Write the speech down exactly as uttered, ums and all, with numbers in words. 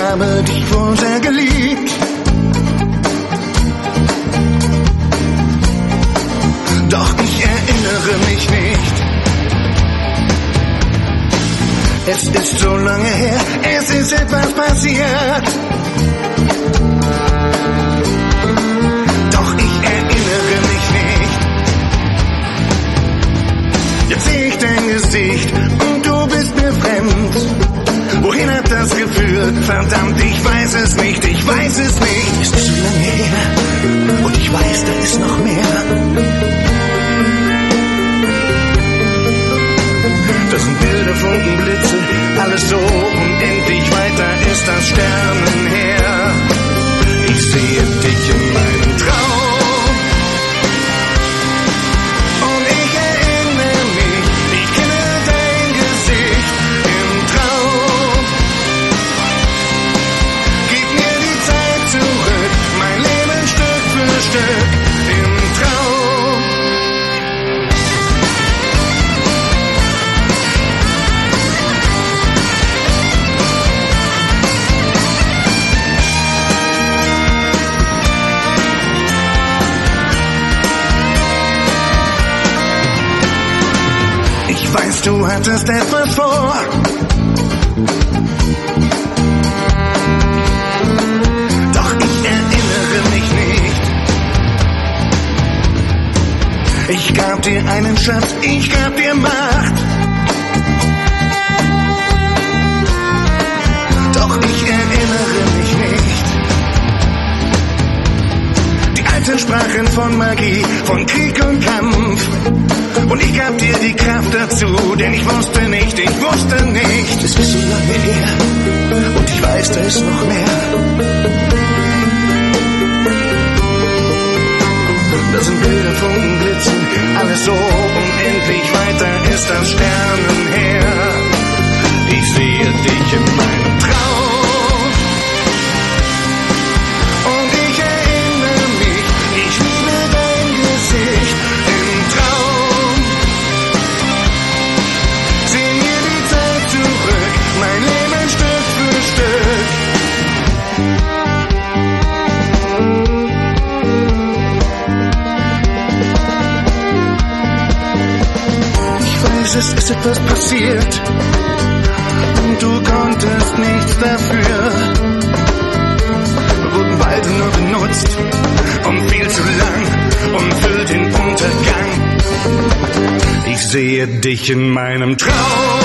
habe dich wohl sehr geliebt. Doch ich erinnere mich nicht. Es ist so lange her, es ist etwas passiert. Doch ich erinnere mich nicht. Jetzt sehe ich dein Gesicht und du bist mir fremd. Wohin hat das geführt? Verdammt, ich weiß es nicht, ich weiß es nicht. Es ist so lange her und ich weiß, da ist noch mehr. Das sind Bilder, Funken, Blitze, alles so unendlich weiter ist das Sternenheer. Ich sehe dich in meinem Traum und ich erinnere mich, ich kenne dein Gesicht im Traum. Gib mir die Zeit zurück, mein Leben Stück für Stück im Traum. Ich weiß, du hattest etwas vor. Doch ich erinnere mich nicht. Ich gab dir einen Schatz, ich gab dir Macht. Doch ich erinnere mich nicht. Die Alten sprachen von Magie, von Krieg und Kampf. Und ich gab dir die Kraft dazu, denn ich wusste nicht, ich wusste nicht. Es ist so lange her und ich weiß, da ist noch mehr. Das sind Bilder, Funken, Blitzen, alles so unendlich weiter ist das Sternenheer. Ich sehe dich in meinem Traum und ich erinnere mich, ich liebe dein Gesicht im Traum. Zieh mir die Zeit zurück, mein Leben Stück für Stück. Ich weiß, es ist etwas passiert und du konntest nichts dafür. Wir wurden beide nur benutzt und viel zu lang und für den Untergang. Ich sehe dich in meinem Traum.